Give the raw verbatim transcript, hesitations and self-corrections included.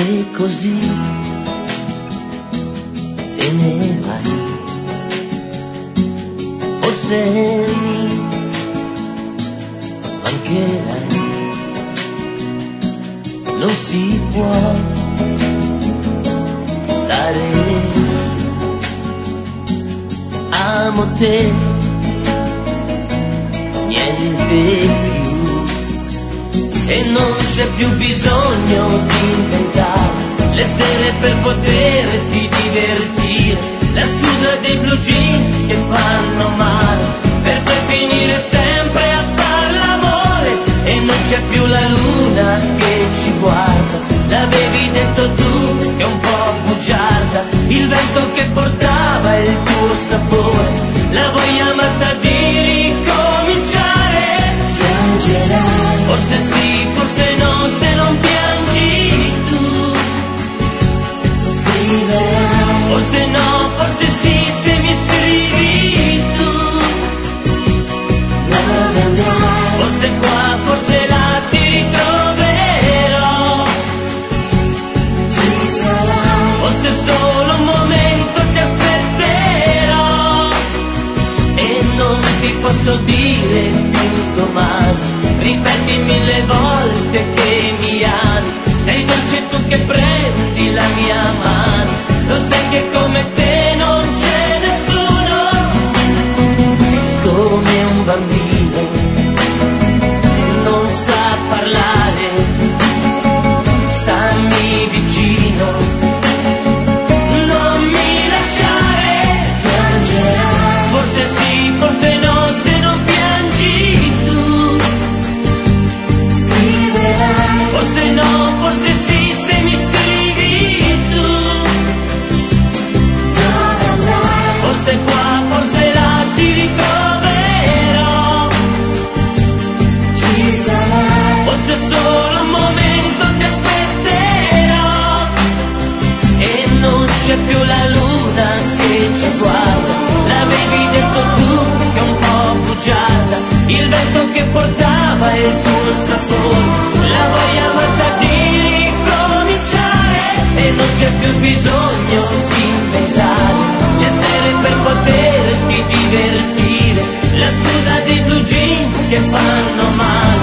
e così te ne vai. Forse mi mancherai, non si può stare su. Amo te, niente più, e non c'è più bisogno di inventare le sere per poterti divertire, la scusa dei blue jeans che fanno male, per poi finire sempre a far l'amore, e non c'è più la luna che ci guarda, l'avevi detto tu che è un po' bugiarda, il vento che portava il tuo sapore, la voglia matta di ricominciare. Piangerai, forse sì, forse no, se non piangi tu. Scriverai, forse no, forse sì, se mi scrivi tu. Dove andrai, forse qua, forse là ti ritroverò. Ci sarai, forse solo un momento ti aspetterò, e non ti posso dire più domani, ripeti mille volte che mi ami, sei dolce tu che prendi la mia mano, lo sai che come te non c'è nessuno, come un bambino che non sa parlare, stammi vicino, non mi lasciare. Piangerai, forse sì, forse no, se non piangi tu. Scriverai, forse no, forse sì, se mi scrivi tu. Dove andrai, forse qua, forse là ti ritroverò. Ci sarai, forse solo un momento ti aspetterò, e non c'è più la luna che ci guarda, l'avevi detto tu che è un po' bugiarda, il vento che portava il suo sapore, la voglia matta di ricominciare, e non c'è più bisogno di inventare le sere per poterti divertire, la scusa dei blue jeans che fanno male,